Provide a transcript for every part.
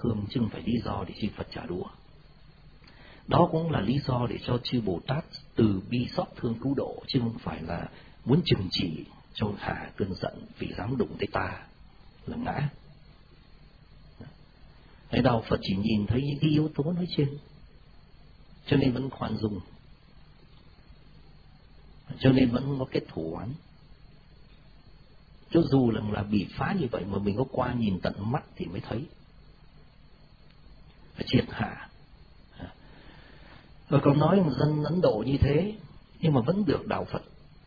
thương, chứ không phải lý do để chư Phật trả đũa. Đó cũng là lý do để cho chư Bồ Tát từ bi xót thương cứu độ, chứ không phải là muốn trừng trị cho hạ cơn giận vì dám đụng tới ta là ngã. Thế Đạo Phật chỉ nhìn thấy những cái yếu tố nói trên, cho nên vẫn khoan dung, cho nên vẫn có kết thủ oán. Cho dù là bị phá như vậy mà mình có qua nhìn tận mắt thì mới thấy. Triệt hạ. Rồi còn nói một dân Ấn Độ như thế, nhưng mà vẫn được Đạo Phật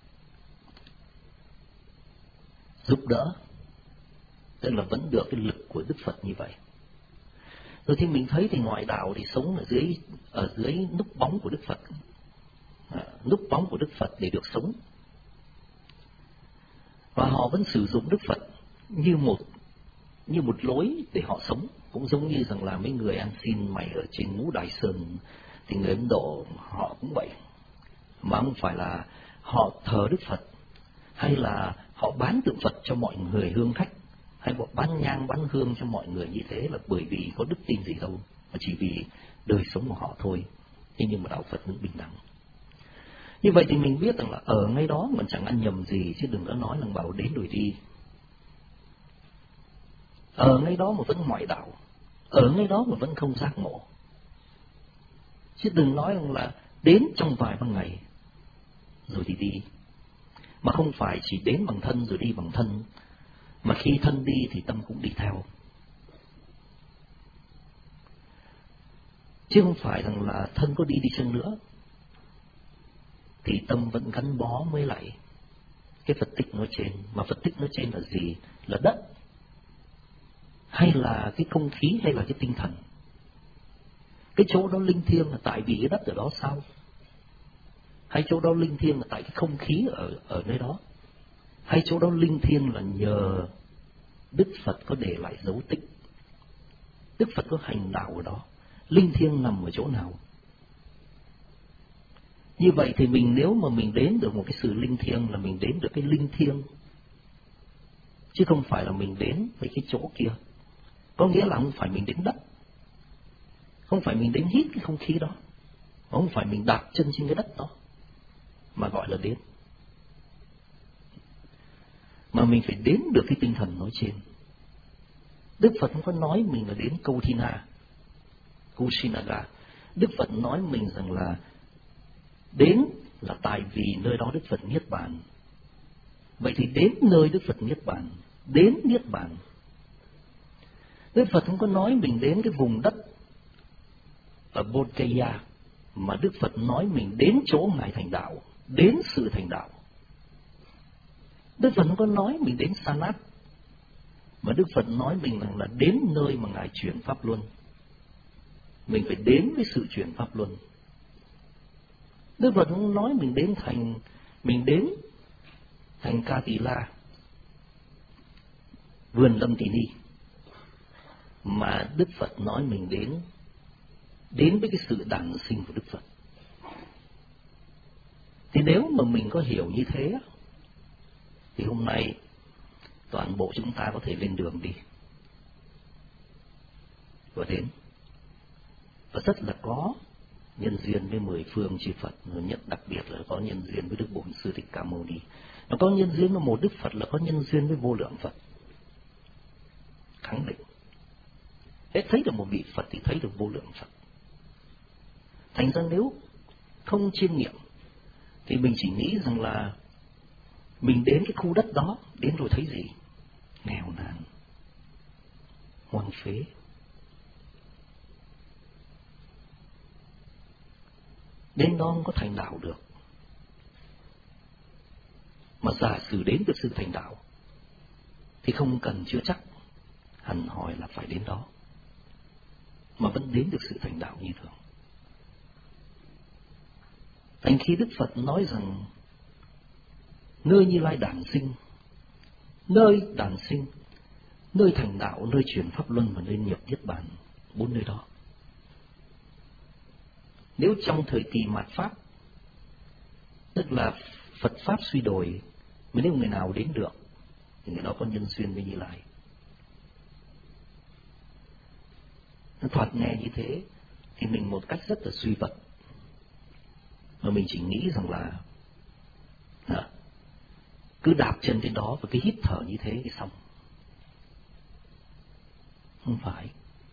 giúp đỡ, tức là vẫn được cái lực của Đức Phật như vậy. Rồi thì mình thấy thì ngoại đạo thì sống ở dưới núp bóng của Đức Phật, núp bóng của Đức Phật để được sống, và họ vẫn sử dụng Đức Phật như một lối để họ sống. Cũng giống như rằng là mấy người ăn xin mày ở trên Ngũ Đài Sơn thì người Ấn Độ họ cũng vậy, mà không phải là họ thờ Đức Phật hay là họ bán tượng Phật cho mọi người hương khách, hay họ bán nhang bán hương cho mọi người như thế là bởi vì có đức tin gì đâu, mà chỉ vì đời sống của họ thôi. Thế nhưng mà Đạo Phật vẫn bình đẳng. Như vậy thì mình biết rằng là ở ngay đó mà chẳng ăn nhầm gì, chứ đừng có nói là bảo đến rồi đi. Ở ngay đó mà vẫn ngoại đạo, ở ngay đó mà vẫn không giác ngộ. Chứ đừng nói rằng là đến trong vài ba ngày rồi thì đi. Mà không phải chỉ đến bằng thân rồi đi bằng thân, mà khi thân đi thì tâm cũng đi theo. Chứ không phải rằng là thân có đi chăng nữa thì tâm vẫn gắn bó với lại cái Phật tích nói trên. Mà Phật tích nói trên là gì? Là đất, hay là cái không khí, hay là cái tinh thần. Cái chỗ đó linh thiêng là tại vì cái đất ở đó sao? Hay chỗ đó linh thiêng là tại cái không khí ở nơi đó? Hay chỗ đó linh thiêng là nhờ Đức Phật có để lại dấu tích, Đức Phật có hành đạo ở đó? Linh thiêng nằm ở chỗ nào? Như vậy thì nếu mà mình đến được một cái sự linh thiêng là mình đến được cái linh thiêng, chứ không phải là mình đến với cái chỗ kia. Có nghĩa là không phải mình đến đất, không phải mình đến hít cái không khí đó, không phải mình đạp chân trên cái đất đó mà gọi là đến, mà mình phải đến được cái tinh thần nói trên. Đức Phật không có nói mình là đến Kauthina, Kushinaga. Đức Phật nói mình rằng là đến là tại vì nơi đó Đức Phật Niết Bàn. Vậy thì đến nơi Đức Phật Niết Bàn, đến Niết Bàn. Đức Phật không có nói mình đến cái vùng đất ở Bodh Gaya, mà Đức Phật nói mình đến chỗ Ngài thành đạo, đến sự thành đạo. Đức Phật không có nói mình đến Sanat, mà Đức Phật nói mình rằng là đến nơi mà Ngài chuyển Pháp Luân. Mình phải đến với sự chuyển Pháp Luân. Đức Phật không nói mình đến thành Ca Tỳ La, vườn Lâm Tỳ Ni, mà Đức Phật nói mình đến với cái sự đản sinh của Đức Phật. Thì nếu mà mình có hiểu như thế thì hôm nay toàn bộ chúng ta có thể lên đường đi và đến, và rất là có nhân duyên với 10 phương chư Phật, nhất đặc biệt là có nhân duyên với Đức Bổn Sư Thích Ca Mâu Ni. Nó có nhân duyên với một Đức Phật là có nhân duyên với vô lượng Phật. Khẳng định hết thấy được một vị Phật thì thấy được vô lượng Phật. Thành ra nếu không chiêm nghiệm thì mình chỉ nghĩ rằng là mình đến cái khu đất đó, đến rồi thấy gì? Nghèo nàn, hoang phế. Đến đó không có thành đạo được. Mà giả sử đến được sự thành đạo thì không cần chưa chắc hẳn hỏi là phải đến đó, mà vẫn đến được sự thành đạo như thường. Thành khi Đức Phật nói rằng nơi Như Lai đản sinh, nơi thành đạo, nơi chuyển Pháp Luân và nơi nhập Niết Bàn, 4 nơi đó. Nếu trong thời kỳ mạt Pháp, tức là Phật Pháp suy đồi, mà nếu người nào đến được thì người đó có nhân duyên với Như Lai. Nó thoạt nghe như thế thì mình một cách rất là suy vật, mà mình chỉ nghĩ rằng là cứ đạp chân trên đó và cứ hít thở như thế thì xong. Không phải,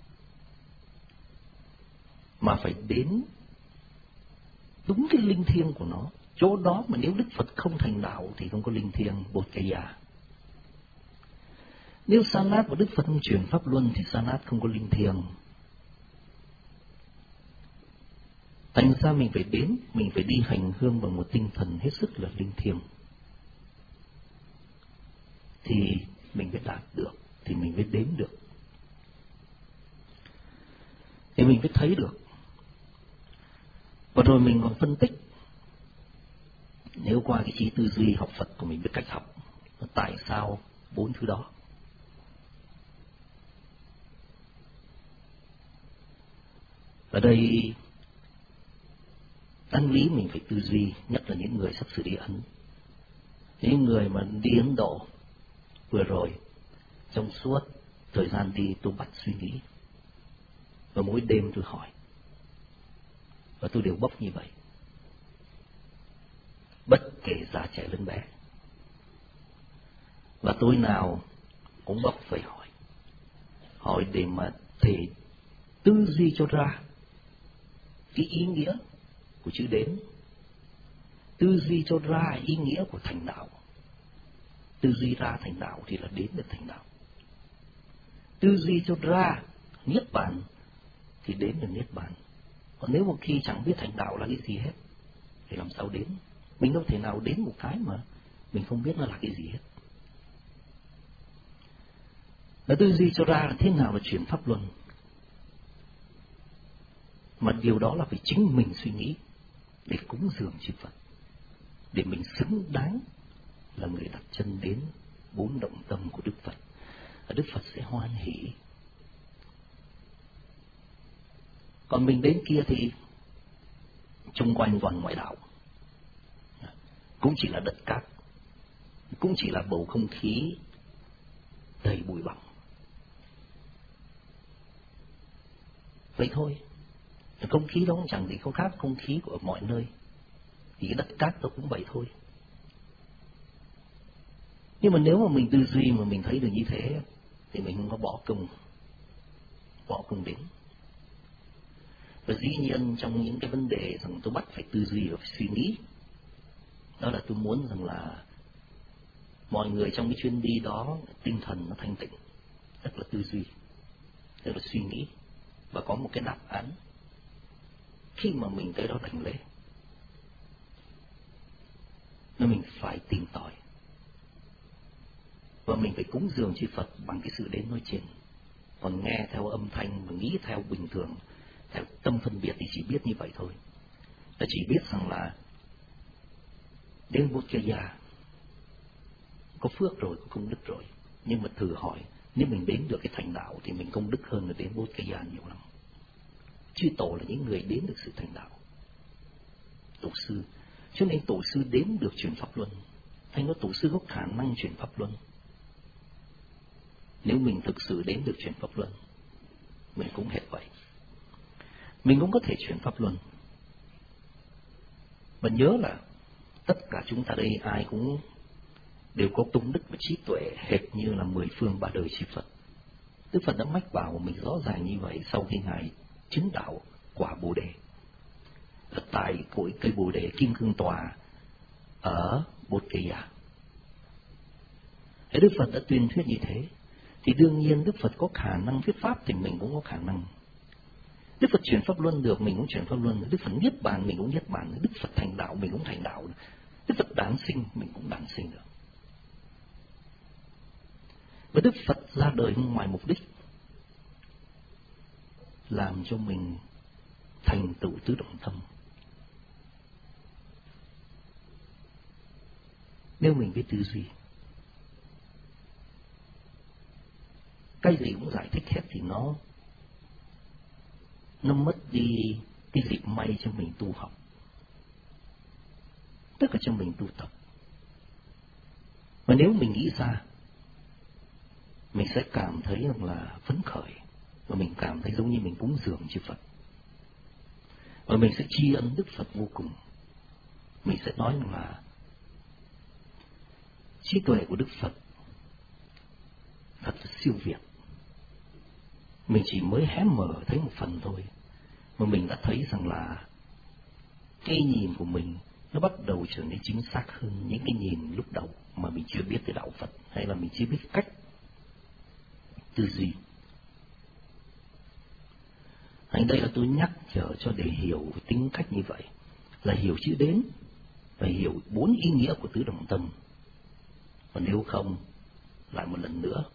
mà phải đến đúng cái linh thiêng của nó. Chỗ đó mà nếu Đức Phật không thành đạo thì không có linh thiêng Bột Gaya. Nếu Sanat và Đức Phật không truyền pháp luân thì Sanat không có linh thiêng. Thành ra mình phải đến, mình phải đi hành hương bằng một tinh thần hết sức là linh thiêng, thì mình mới đạt được, thì mình mới đến được, thì mình mới thấy được. Và rồi mình còn phân tích, nếu qua cái trí tư duy học Phật của mình biết cách học, tại sao 4 thứ đó. Ở đây đáng lý mình phải tư duy, nhất là những người sắp sửa đi Ấn. Những người mà đi Ấn Độ vừa rồi, trong suốt thời gian đi tôi bắt suy nghĩ, và mỗi đêm tôi hỏi, và tôi đều bốc như vậy. Bất kể già trẻ lớn bé, và tối nào cũng bốc phải hỏi để mà thể tư duy cho ra cái ý nghĩa của chữ đến, tư duy cho ra ý nghĩa của thành đạo. Tư duy ra thành đạo thì là đến được thành đạo. Tư duy cho ra niết bàn thì đến được niết bàn. Còn nếu một khi chẳng biết thành đạo là cái gì hết thì làm sao đến? Mình đâu thể nào đến một cái mà mình không biết nó là cái gì hết. Và tư duy cho ra là thế nào là chuyển pháp luân, mà điều đó là phải chính mình suy nghĩ để cúng dường chư Phật, để mình xứng đáng là người đặt chân đến 4 động tâm của Đức Phật. Và Đức Phật sẽ hoan hỷ. Còn mình đến kia thì xung quanh toàn ngoại đạo, cũng chỉ là đất cát, cũng chỉ là bầu không khí đầy bụi bặm. Vậy thôi, không khí đó chẳng gì không khác không khí của mọi nơi, thì cái đất cát đó cũng vậy thôi. Nhưng mà nếu mà mình tư duy mà mình thấy được như thế thì mình không có bỏ công đến. Và dĩ nhiên trong những cái vấn đề rằng tôi bắt phải tư duy và phải suy nghĩ, đó là tôi muốn rằng là mọi người trong cái chuyến đi đó tinh thần nó thanh tịnh, rất là tư duy, rất là suy nghĩ, và có một cái đáp án khi mà mình tới đó đảnh lễ. Nên mình phải tìm tòi, và mình phải cúng dường chư Phật bằng cái sự đến nói trên. Còn nghe theo âm thanh và nghĩ theo bình thường, theo tâm phân biệt thì chỉ biết như vậy thôi. Ta chỉ biết rằng là đến Bột Gaya có phước rồi, có công đức rồi. Nhưng mà thử hỏi, nếu mình đến được cái thành đạo thì mình công đức hơn là đến Bột Gaya nhiều lắm. Chư tổ là những người đến được sự thành đạo, tổ sư. Cho nên tổ sư đến được truyền pháp luân. Thành ra tổ sư có khả năng truyền pháp luân. Nếu mình thực sự đến được truyền pháp luân, mình cũng hết vậy. Mình cũng có thể truyền pháp luân. Và nhớ là tất cả chúng ta đây ai cũng đều có công đức và trí tuệ hệt như là 10 phương 3 đời chư Phật. Đức Phật đã mách bảo mình rõ ràng như vậy sau khi Ngài chứng đạo quả Bồ Đề ở tại cội cây Bồ Đề Kim Cương Tòa ở Bột Gaya. Đức Phật đã tuyên thuyết như thế, thì đương nhiên Đức Phật có khả năng thuyết pháp thì mình cũng có khả năng. Đức Phật truyền pháp luân được, mình cũng truyền pháp luân. Đức Phật niết bàn, mình cũng niết bàn. Đức Phật thành đạo, mình cũng thành đạo. Đức Phật đản sinh, mình cũng đản sinh được. Và Đức Phật ra đời ngoài mục đích làm cho mình thành tựu tứ động tâm. Nếu mình biết tư duy, cái gì cũng giải thích hết thì nó mất đi cái dịp may cho mình tu học, tất cả cho mình tu tập. Và nếu mình nghĩ ra, mình sẽ cảm thấy rằng là phấn khởi, và mình cảm thấy giống như mình cúng dường chư Phật. Và mình sẽ tri ân Đức Phật vô cùng. Mình sẽ nói là trí tuệ của Đức Phật thật là siêu việt. Mình chỉ mới hé mở thấy một phần thôi, mà mình đã thấy rằng là cái nhìn của mình nó bắt đầu trở nên chính xác hơn những cái nhìn lúc đầu mà mình chưa biết tới đạo Phật, hay là mình chưa biết cách tư duy. Ở đây là tôi nhắc nhở cho để hiểu tính cách như vậy, là hiểu chữ đến, và hiểu 4 ý nghĩa của tứ đồng tâm. Còn nếu không, lại một lần nữa,